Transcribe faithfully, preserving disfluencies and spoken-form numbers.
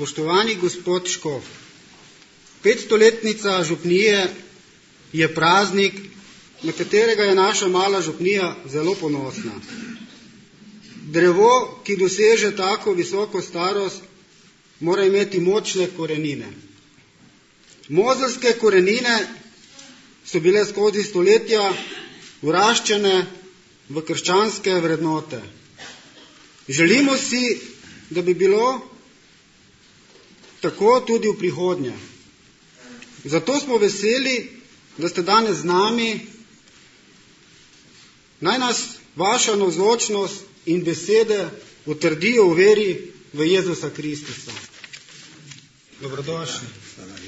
Spoštovani gospod Škof, petstoletnica župnije je praznik, na katerega je naša mala župnija zelo ponosna. Drevo, ki doseže tako visoko starost, mora imeti močne korenine. Mozelske korenine so bile skozi stoletja vraščene v krščanske vrednote. Želimo si, da bi bilo tako tudi v prihodnje. Zato smo veseli, da ste danes z nami. Naj nas vaša navzočnost in besede utrdijo v veri v Jezusa Kristusa. Dobrodošli.